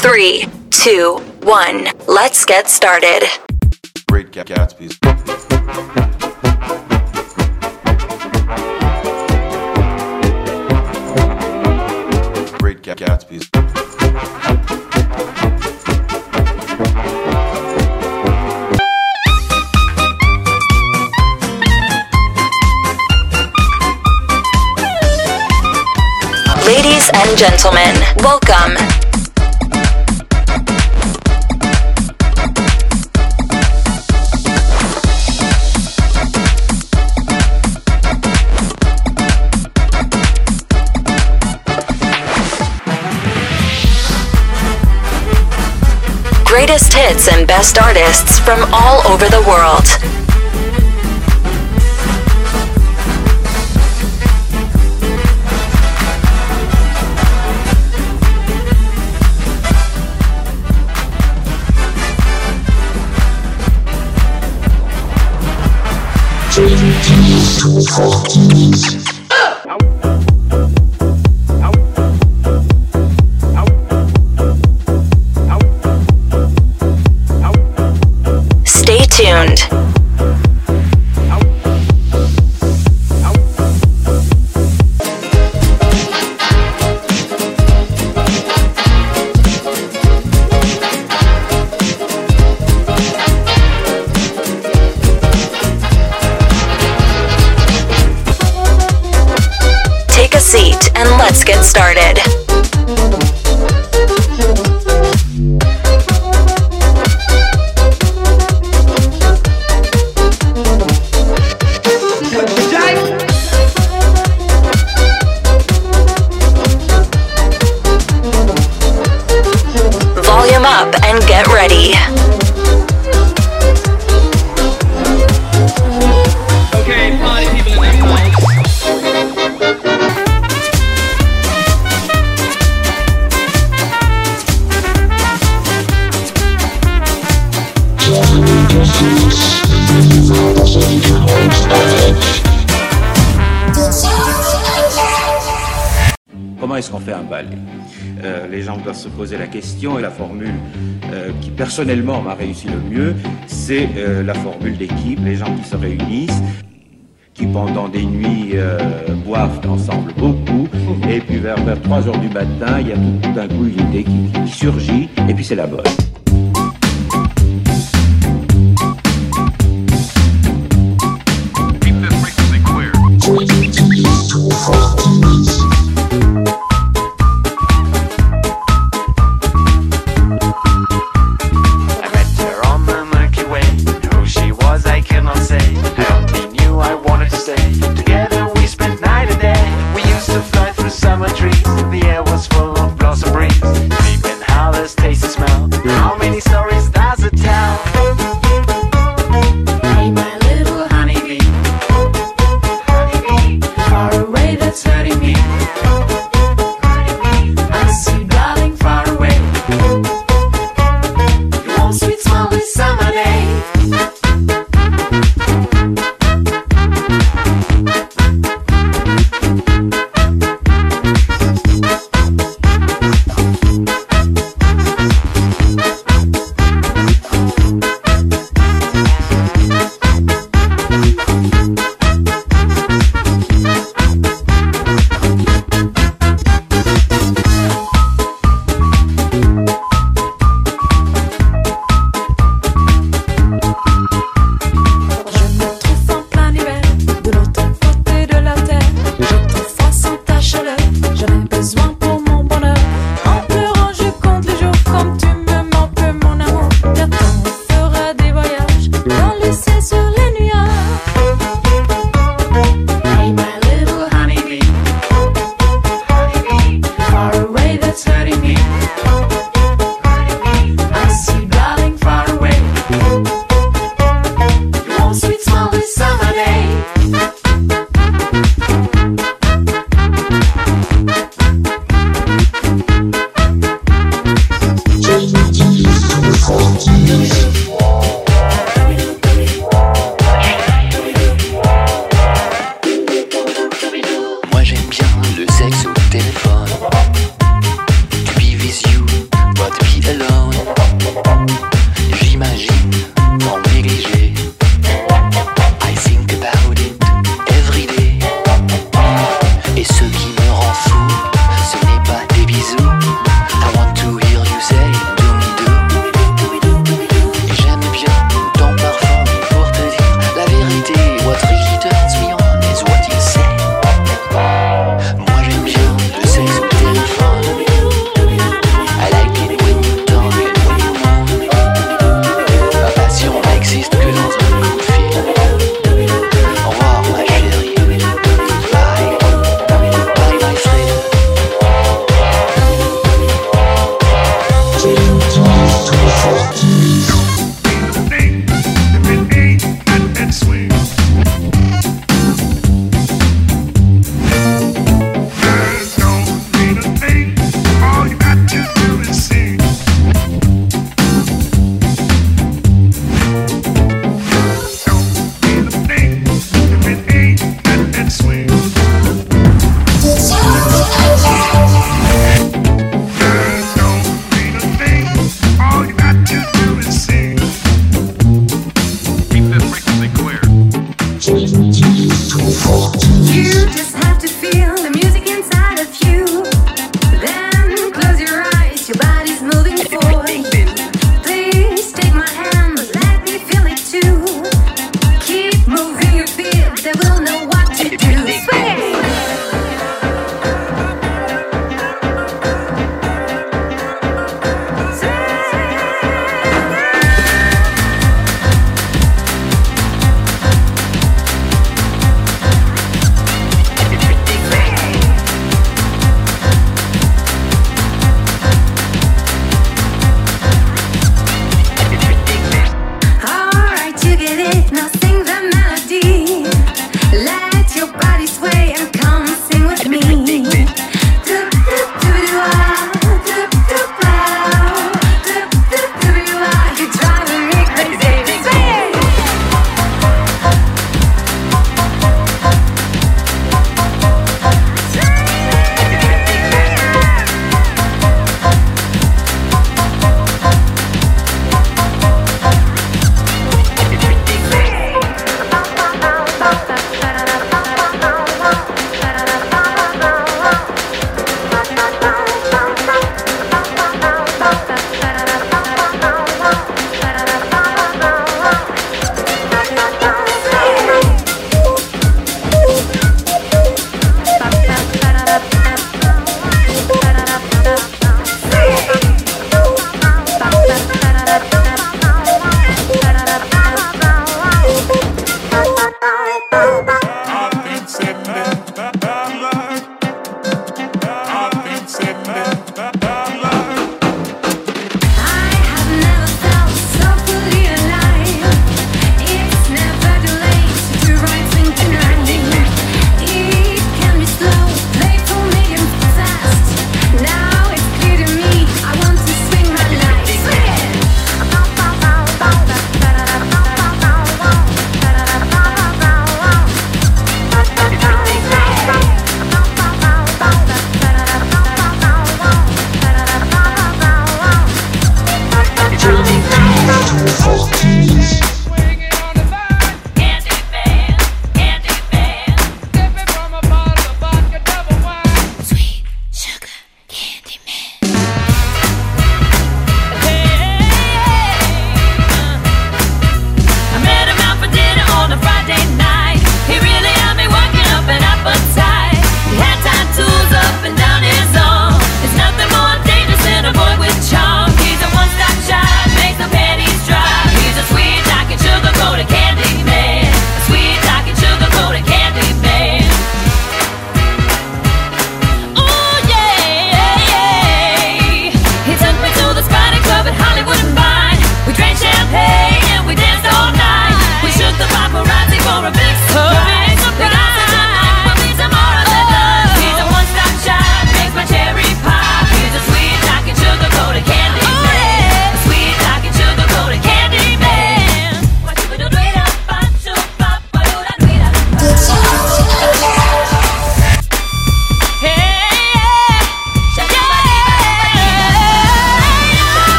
3, 2, 1. Let's get started. Great Gatsby's. Great Gatsby's. Ladies and gentlemen, welcome. Greatest hits and best artists from all over the world. Stay tuned. Take a seat and let's get started. Volume up and get ready. Okay, party people in the house. Comment est-ce qu'on fait un ballet? Les gens doivent se poser la question et la formule qui personnellement m'a réussi le mieux, c'est la formule d'équipe, les gens qui se réunissent, qui pendant des nuits boivent ensemble beaucoup, et puis vers 3 heures du matin, il y a tout d'un coup une idée qui surgit, et puis c'est la bonne. How many stories does it tell? Hey, my little honeybee, honeybee, far away that's hurting me. I see you darling far away. You want sweet smell this summer day. sexe au téléphone. Du Be With You, pas de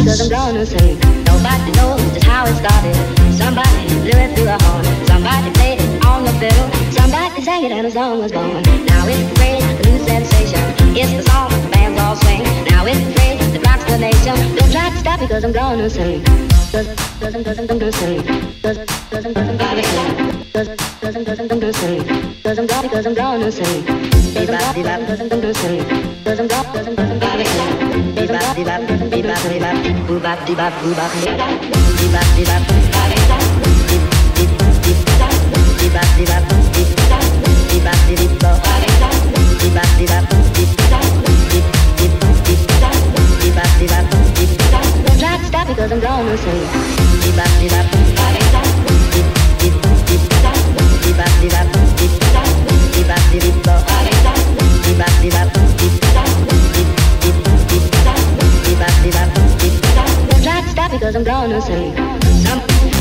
because I'm gonna sing. Nobody knows just how it started. Somebody blew it through a horn. Somebody played it on the fiddle. Somebody sang it and a song was born. Now it's the phrase, the new sensation. It's the song, the bands all swing. Now it's the phrase that rocks the nation. Don't try to stop because I'm gonna sing. Cause I'm gonna sing. Cause I'm gonna sing. Cause I'm gonna sing. Cause I'm gonna sing. Cause I'm gonna sing. Cause I'm gonna sing. Don't try to stop because I'm gonna sing. Don't try to stop because I'm gonna sing. Some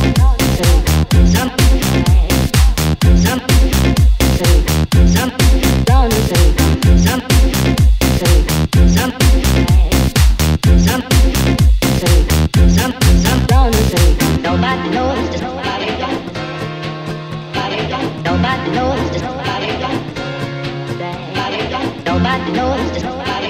gonna sing. Some gonna sing. Nobody knows just nobody knows just nobody knows just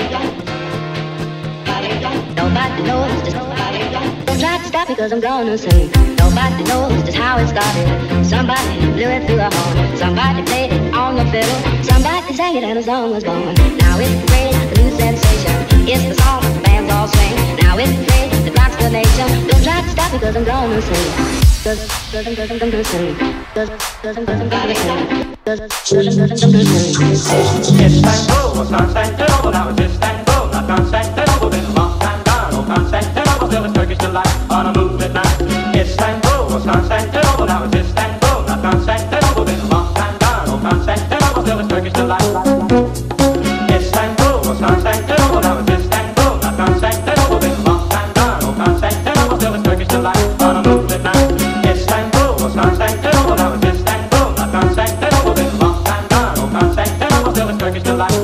nobody knows just don't try to stop because I'm gonna sing. Nobody knows just how it started. Somebody blew it through a horn. Somebody played it on the fiddle. Somebody sang it and a song was born. Now it's the phrase, the new sensation. It's the song, the bands all swing. Now it's the phrase that rocks the nation. Don't try to stop because I'm gonna sing. Cause I'm gonna sing. Cause I'm gonna sing. Cause I'm gonna sing. Istanbul was Constantinople, now it's Istanbul, not Constantinople. Been a long time gone, oh Constantinople, still it's Turkish delight on a moonlit night. Istanbul was Constantinople, now it's Istanbul, not Constantinople. Been a long time gone, oh Constantinople, still it's Turkish delight. Istanbul was Constantinople, now it's Istanbul, not Constantinople. Been a long time gone, oh Constantinople, still it's Turkish delight on a moonlit night. Istanbul was Constantinople, now it's Istanbul, not Constantinople. Been a long time gone, oh Constantinople, still it's Turkish delight.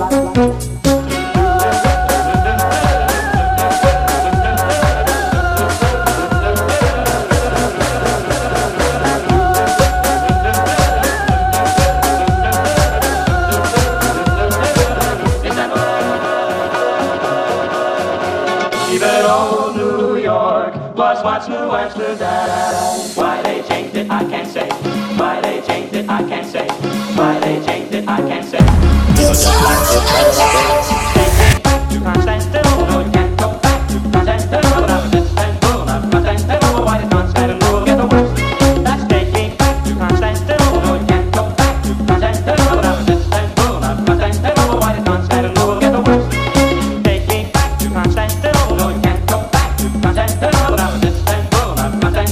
Even old New York was once New Amsterdam. Why they changed it, I can't say. Why they changed it, I can't say. Why they changed it, I can't say. So just like the president, they came back to Constantinople. No, you can't go back to Constantinople. Now it's Istanbul, not Constantinople. Why did Constantinople get the worst? That's they came back to Constantinople. No, you can't go back to Constantinople. Now it's Istanbul, not Constantinople. Why did Constantinople get the worst? They came back to Constantinople. No, you can't go back to Constantinople. Now it's Istanbul, not Constantinople.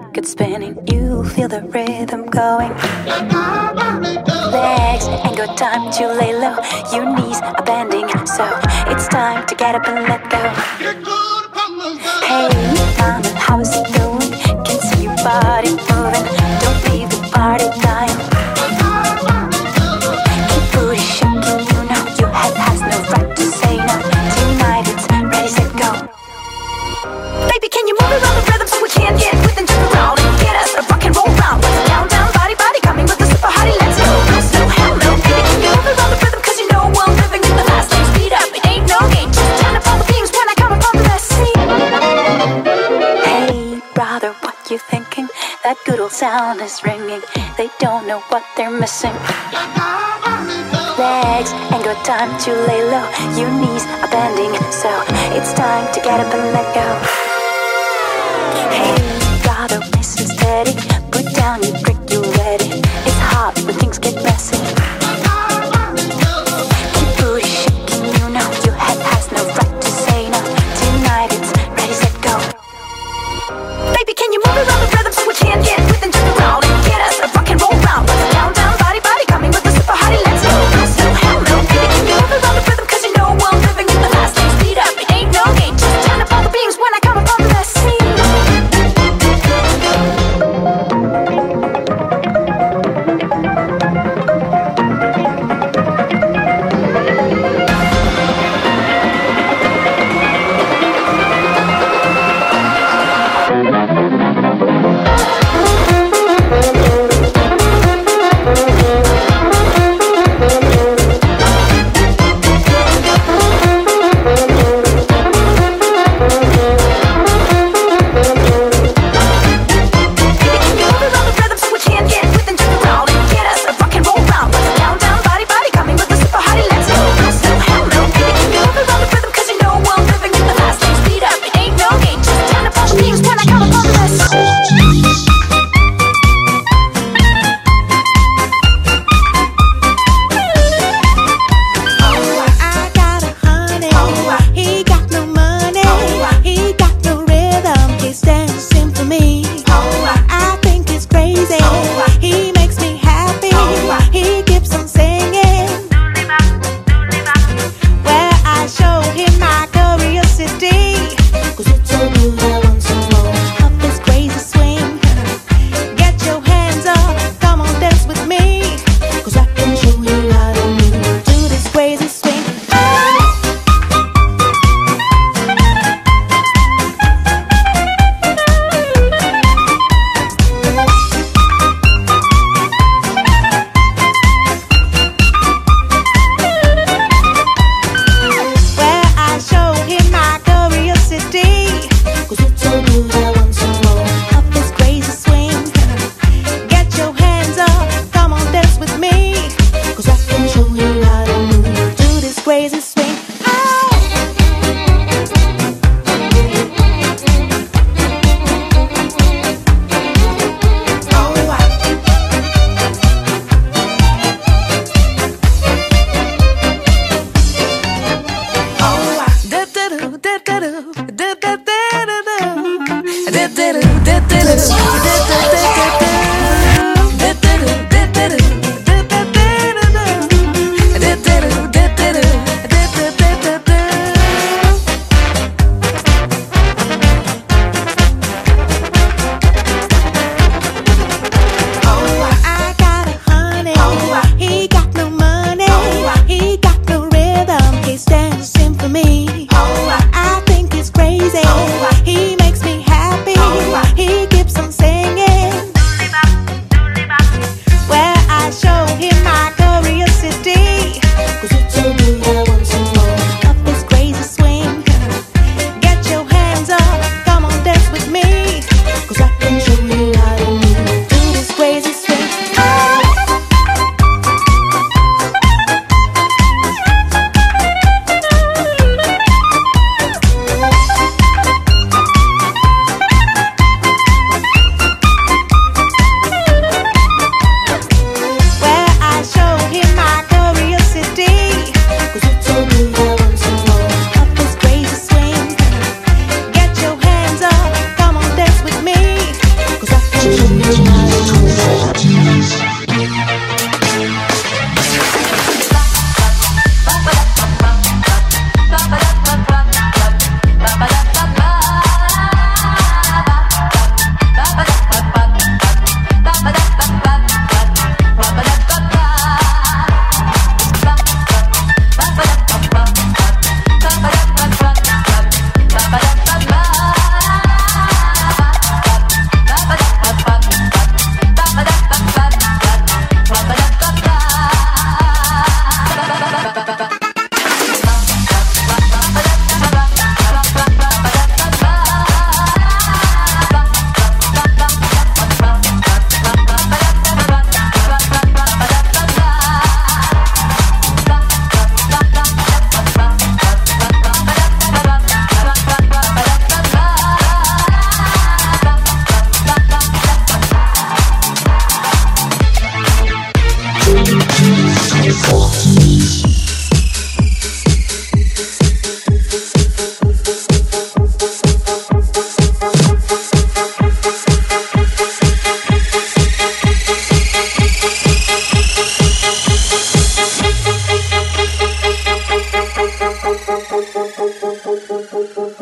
good spinning. You feel the rhythm going. Legs ain't got time to lay low. Your knees are bending, so it's time to get up and let go. Hey, mama, how's it going? Can see your body moving. Don't leave the party dying. Keep booty shaking, you know your head has no right to say no. Tonight it's ready, set, go. Baby, can you move around the rhythm so we can get with and jump around and get us a rock and roll round? Down, down, body, body, coming with the super hottie, let's go. No slow, hell no. Baby, can you move around the rhythm? Cause you know we're living in the fast lane. Speed up, it ain't no game. Just turn up all the beams when I come upon the best scene. Hey, brother, what you thinking? That good old sound is ringing. They don't know what they're missing. Legs ain't got time to lay low. Your knees are bending, so it's time to get up and let go. Hey, brother, listen steady. Put down your brick, you're ready. It's hot when things get messy. Keep booty shaking, you know your head has no right to say no. Tonight it's ready, set, go. Baby, can you move around the rhythm so we can get with and jump around and get us a rock and roll round? Down, down, body, body, coming with the super hottie, let's go. No slow, hell no. Baby, can you move around the rhythm? Cause you know we're living in the fast lane. Speed up, it ain't no game. Just turn up all the beams when I come upon the best scene.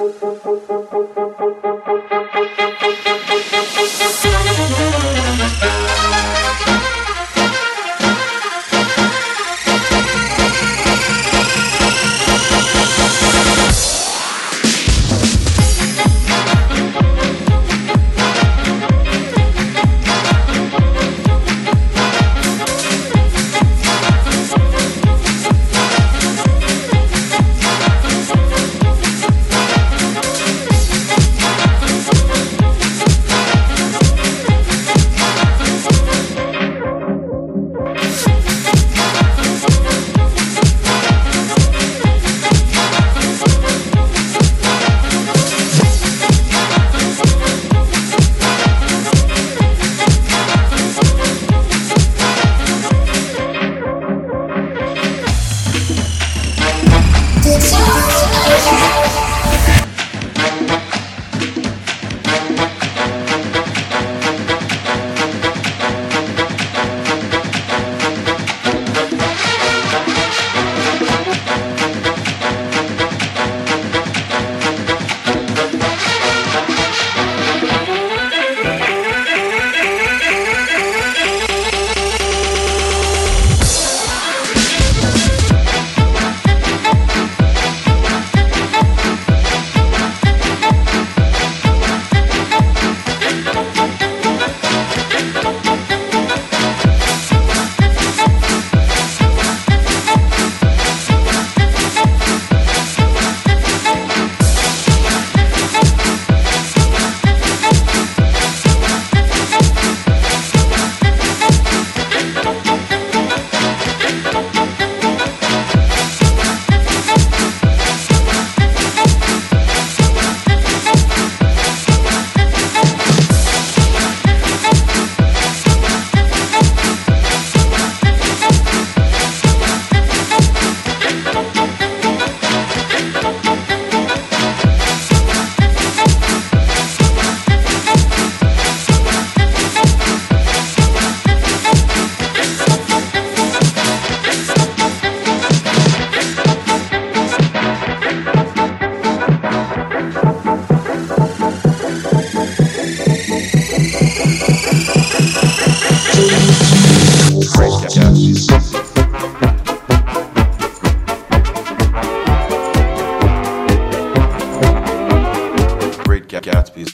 Gatsby's.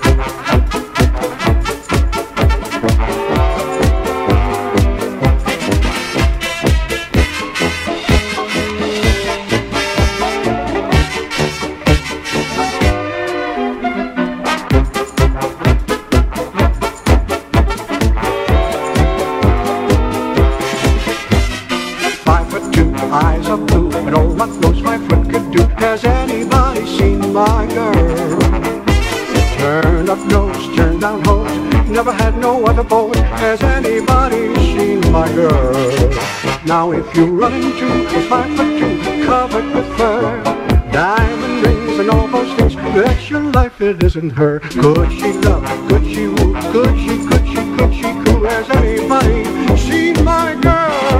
Eyes of blue, and all what most my foot could do. Has anybody seen my girl? Turn up nose, turn down hose, never had no other boat. Has anybody seen my girl? Now if you run into a 5'2", covered with fur, diamond rings and all those things, that's your life, it isn't her. Could she love, could she woo, could she coo? Has anybody seen my girl?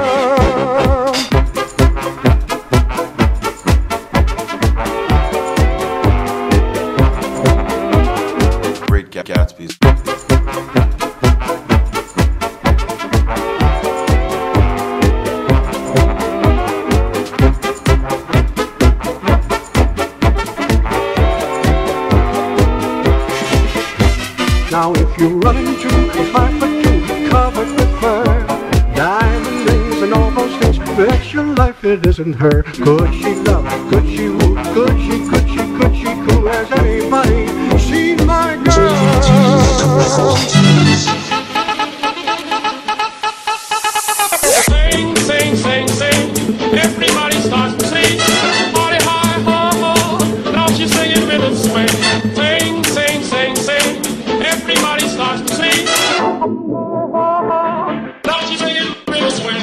Gatsby's. Now if you run into a 5'2", covered with fur, diamond rings and all those things, that's your life, it isn't her. Could she love, could she woo, could she coo? Has anybody seen my girl? Sing, sing, sing, sing. Everybody starts to sing. Party high, ho, ho. Now she's singing with a swing. Sing, sing, sing, sing. Everybody starts to sing. Now she's singing with a swing.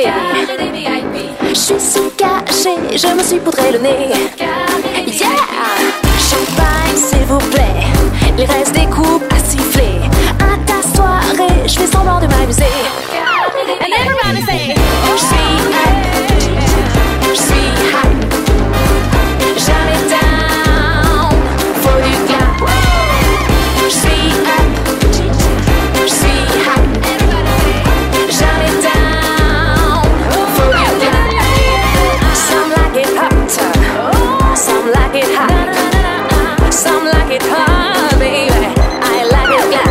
Je suis si cachée, je me suis poudré le nez. Yeah! Champagne, s'il vous plaît. Il reste des coupes à siffler. À ta soirée, je fais semblant de m'amuser. And everybody say, je suis high. Jamais down for you clap. Je suis high. Jamais down for you clap. Some like it hot, some like it hot, some like it hot, baby. I like it clap.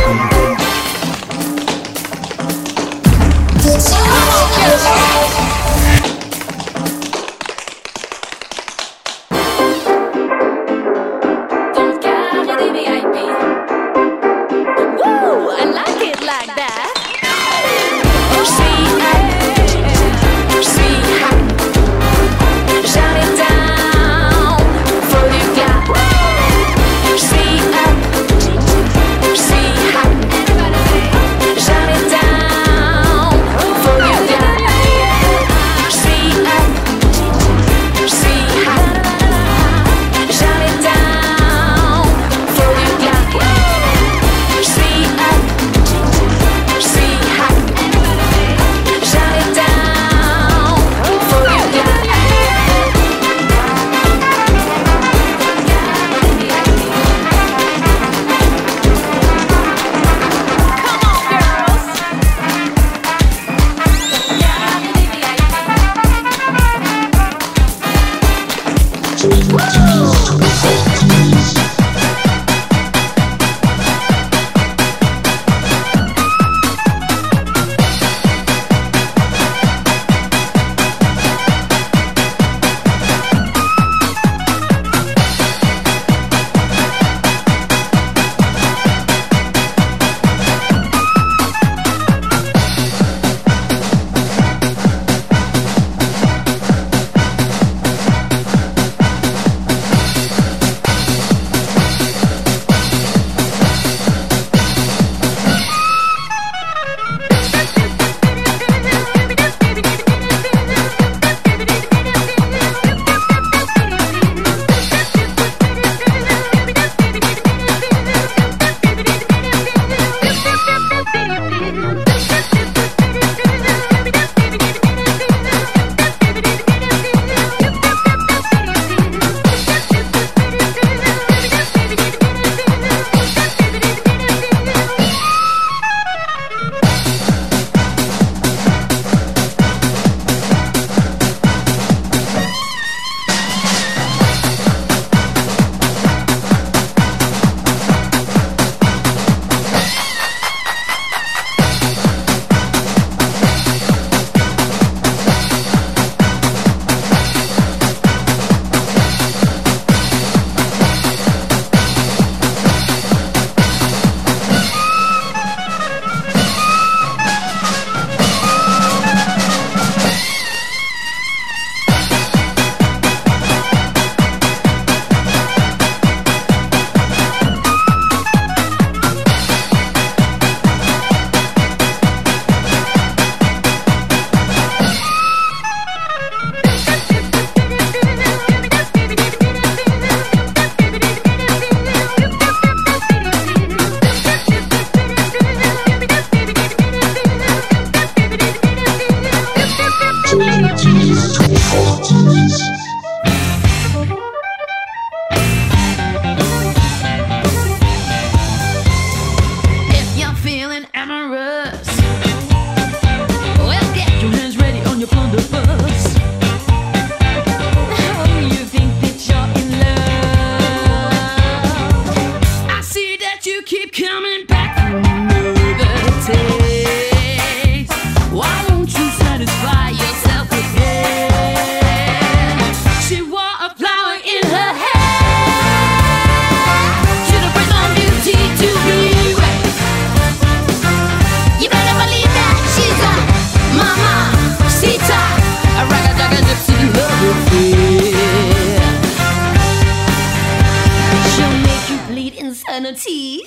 insanity.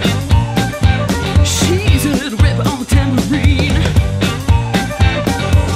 She's a little rip on the tambourine.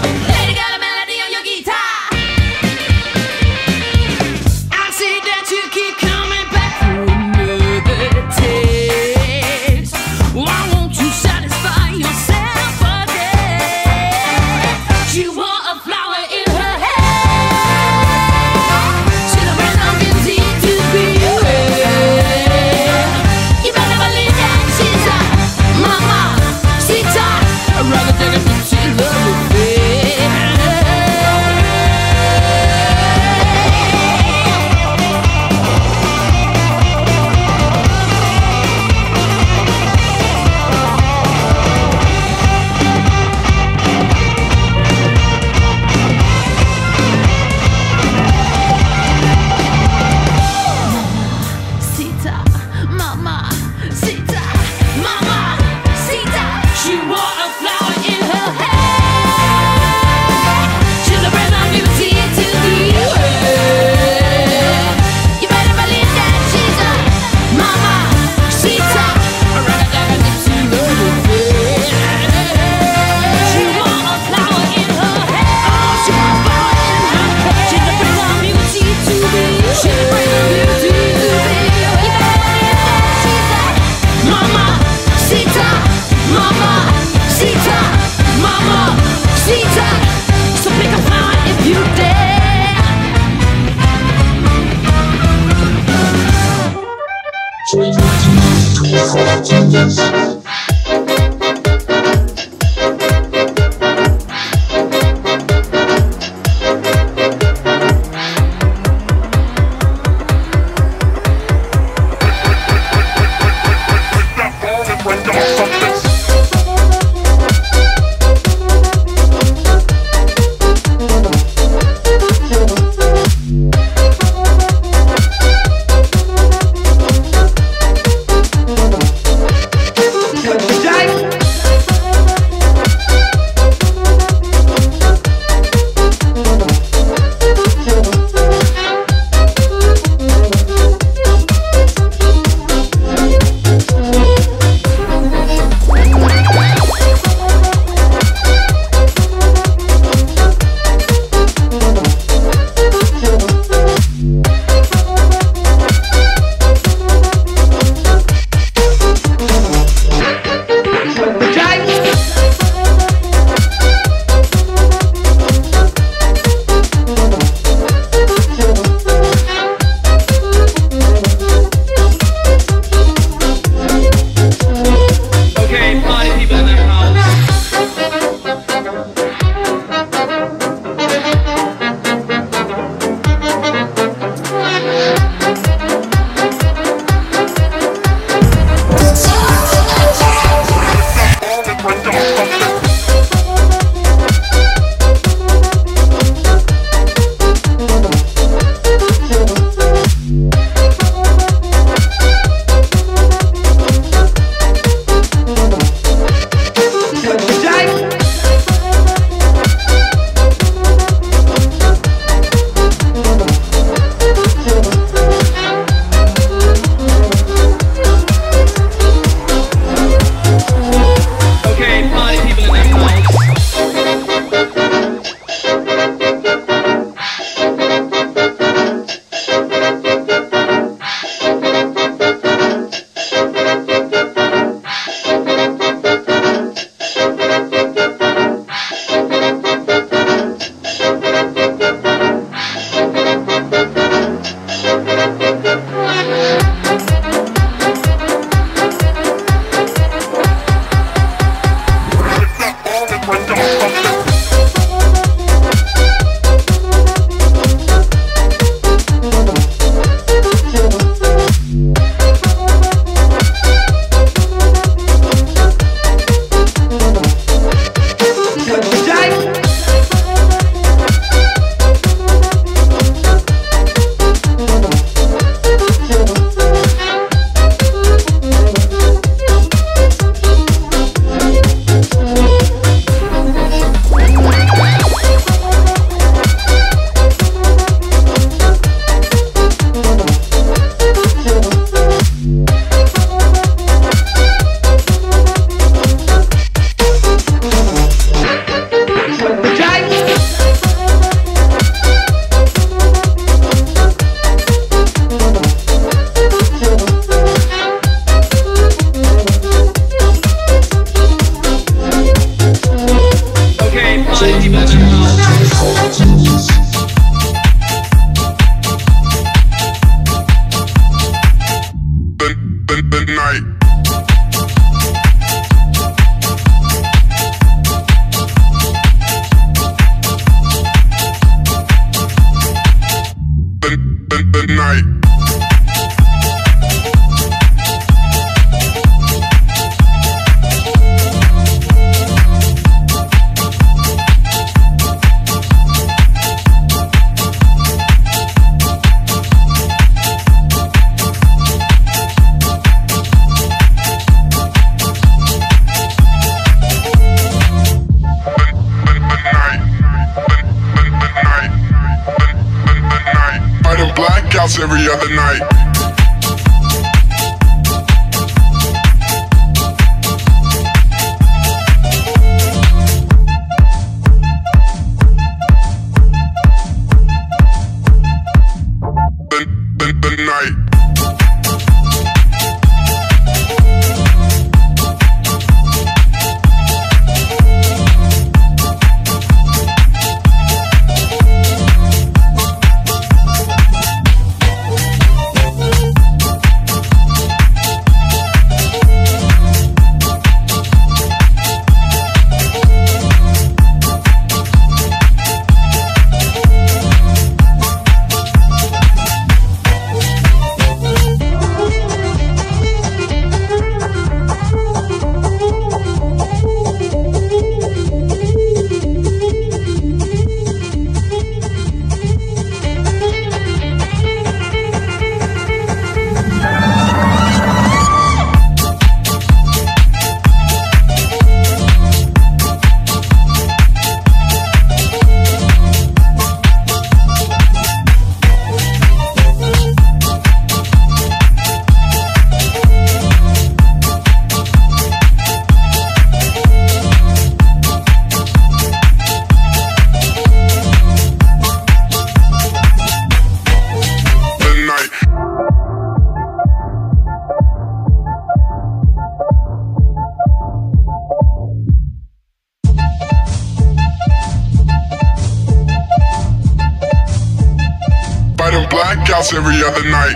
blackouts every other night.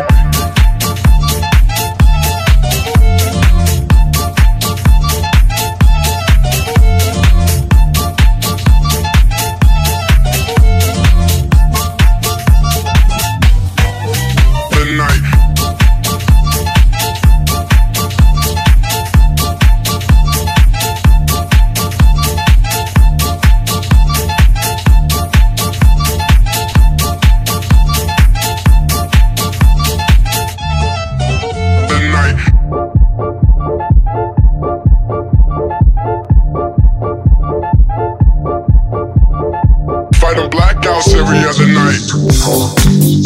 Fighting blackouts every other night.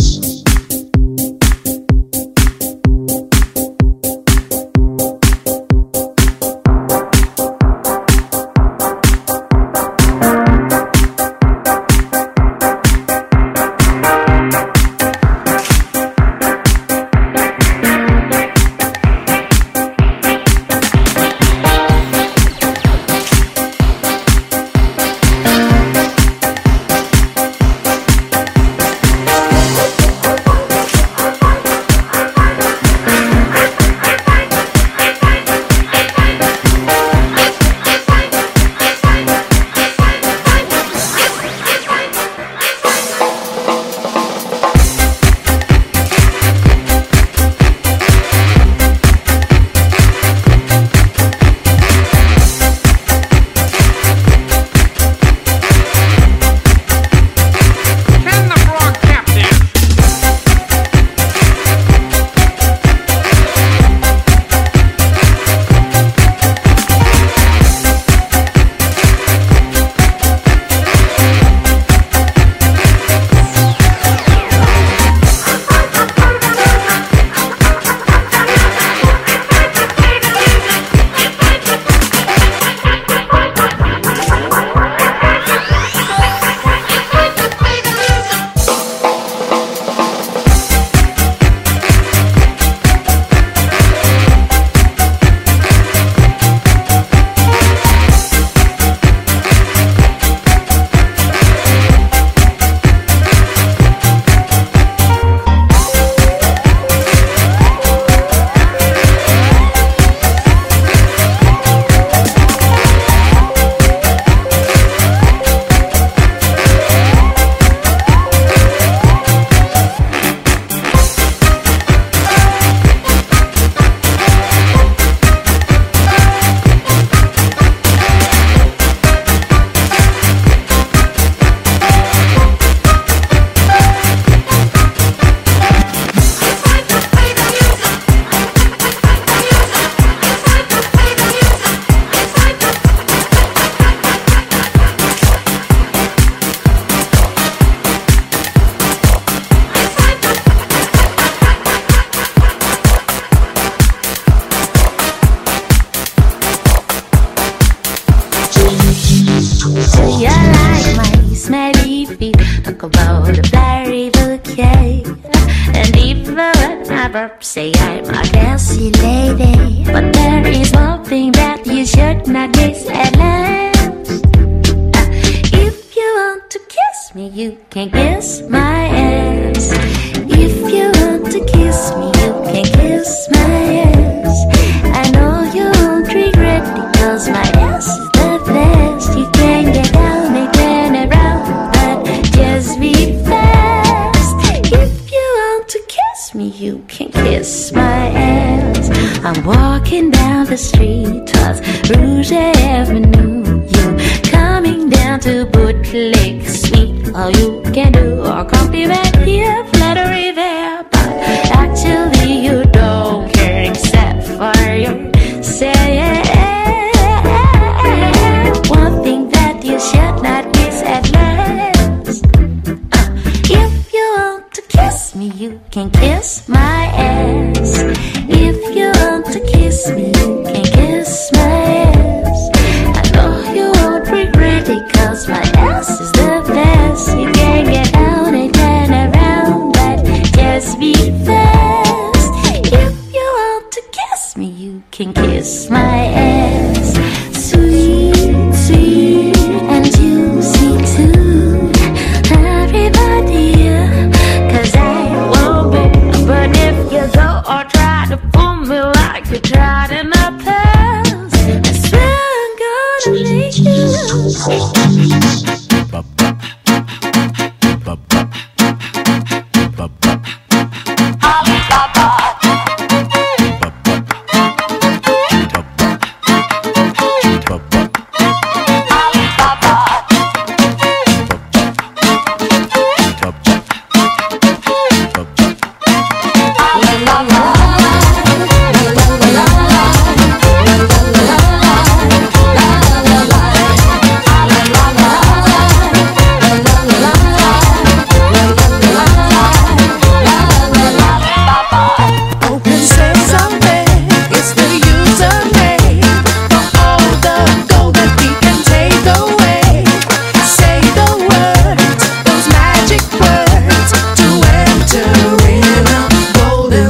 Say I'm a classy lady, but there is one thing that you should not miss at last. If you want to kiss me, you can kiss my ass. If you want to kiss me, you can kiss my ass. I know you won't regret because my ass is the best. You can get down and turn around, but just be fast. If you want to kiss me, you can kiss my ass. I'm walking down the street towards Rouge Avenue. You coming down to Bootleg Sweet. All you can do are compliment here, flattery there, but actually you don't care except for yourself. One thing that you should not miss at last. If you want to kiss me, you can kiss my ass. If you want to kiss me, you can kiss my ass. I know you won't regret it, cause my ass is the best. You can get out and turn around, but just be fast. If you want to kiss me, you can kiss my ass. Sweet, sweet, and juicy too. Everybody, cause I won't be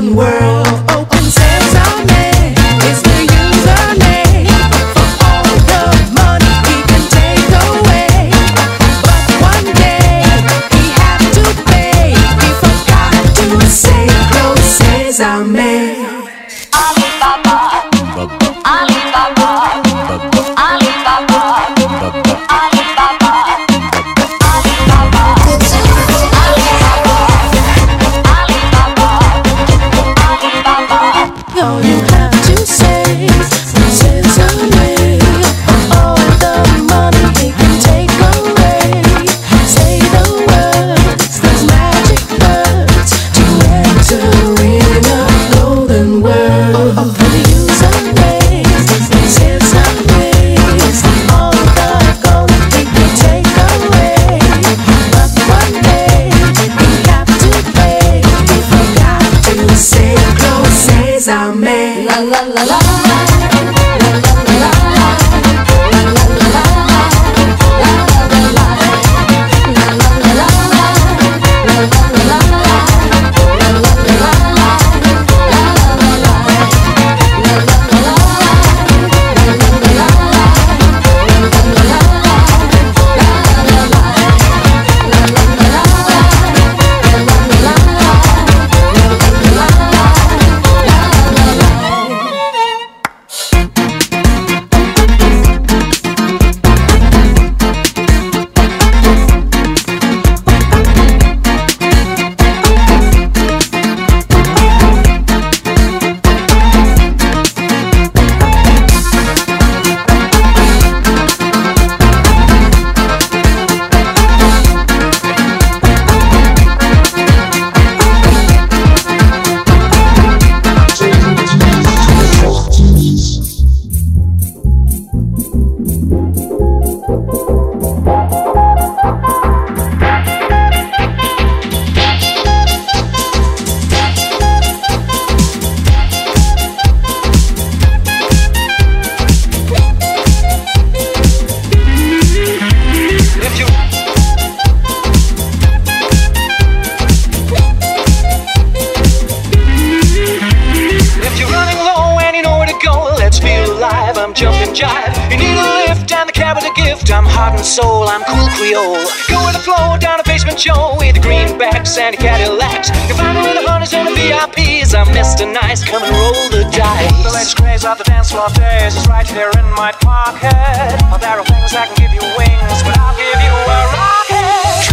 golden world. Open sesame is the username for all the money he can take away. But one day he had to pay. He forgot to say close sesame. Alibaba, Alibaba, Alibaba, Alibaba, all you have to say sesame. All the money he can take away. Say the words, those magic words, to enter in a golden world. The username sesame. All the gold he can take away. But one day he got to pay. He forgot to say close sesame. La la la la. Jumping jive, you need a lift and the cab with a gift. I'm heart and soul, I'm cool Creole. Go with the flow down a basement show with the greenbacks and the Cadillacs. You'll find me with the hunters and the VIPs. I'm Mr. Nice, come and roll the dice. The latest craze of the dance floor days is right here in my pocket. Oh, there are things that can give you wings, but I'll give you a rocket.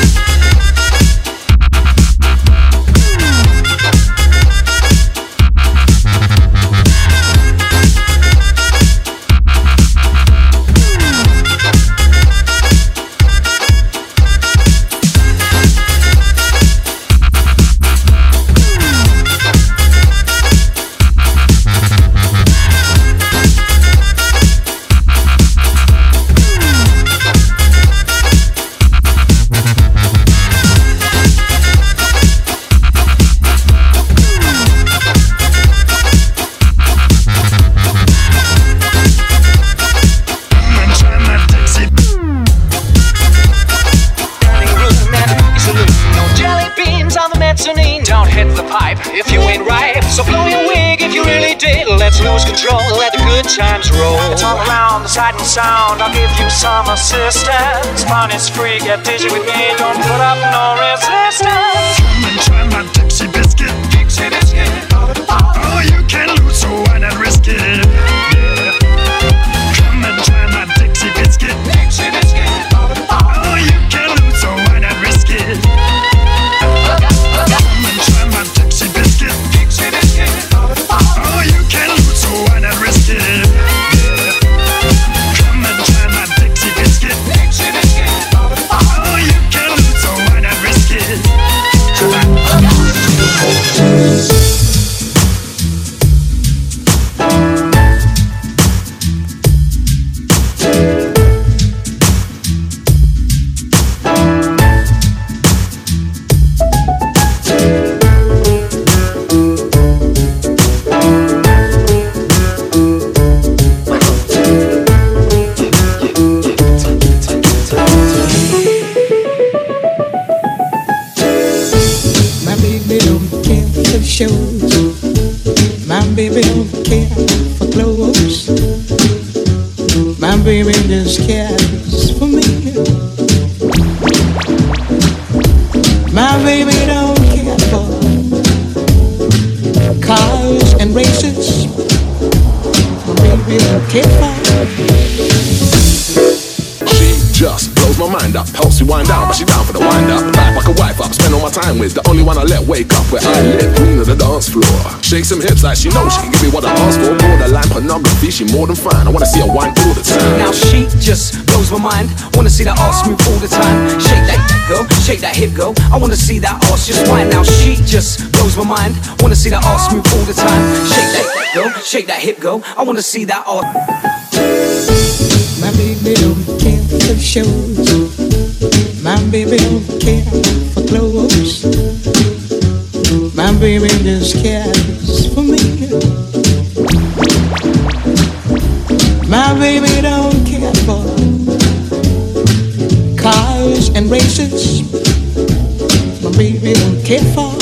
If you ain't right, so blow your wig if you really did. Let's lose control, let the good times roll. It's all around the sight and sound. I'll give you some assistance. Fun is free, get dizzy with me. Don't put up no resistance. Come and try my Dixie biscuit. Dixie biscuit. Oh, you can lose, so why not risk it? Yeah. Come and try my Dixie biscuit. Dixie biscuit. Oh, you can lose, so why not risk it? Oh, you can lose, so why not risk it? Yeah. Come and try my Dixie biscuit. Dixie biscuit. Oh, you can lose, so why not risk it? baby don't care for clothes. My baby just cares for me. My baby don't care for cars and races. My baby don't care for. Just blows my mind up, helps me wind down, but she down for the wind up. Type I can wipe up, spend all my time with, the only one I let wake up where I live, queen of the dance floor. Shake some hips like she knows she can give me what I asked for. Borderline pornography, she more than fine. I wanna see her wine all the time. Now she just blows my mind. Wanna see that ass move all the time. Shake that girl, shake that hip girl. I wanna see that ass just whine. Now she just blows my mind. Wanna see that ass move all the time. Shake that girl, shake that hip girl. I wanna see that ass. My baby don't care for shows. My baby don't care for clothes. My baby just cares for me. My baby don't care for cars and races. My baby don't care for.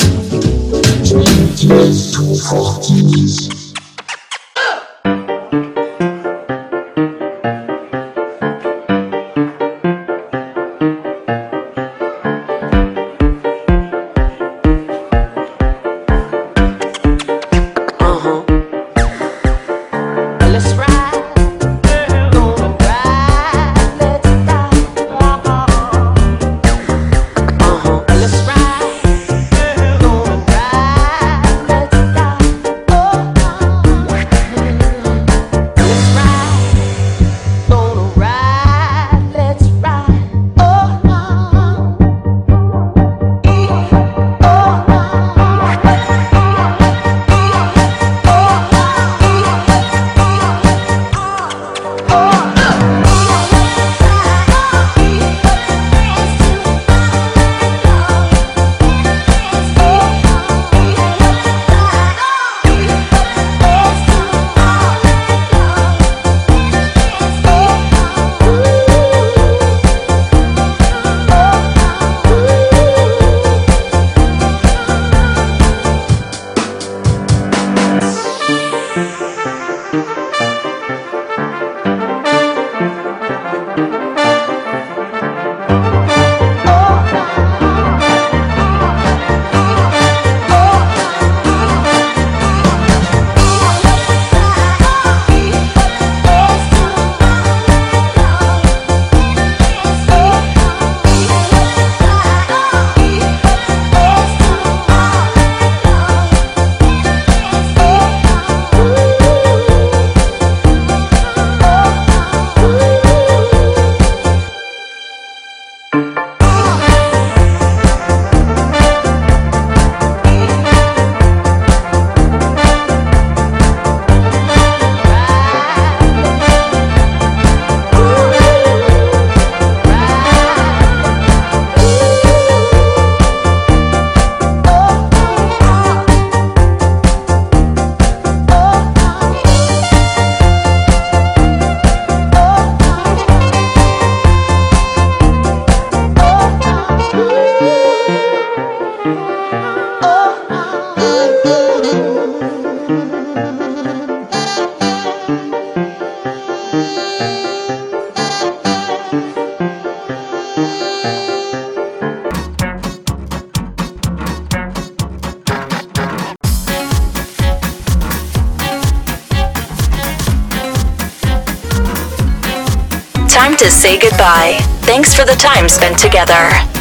Time to say goodbye. Thanks for the time spent together.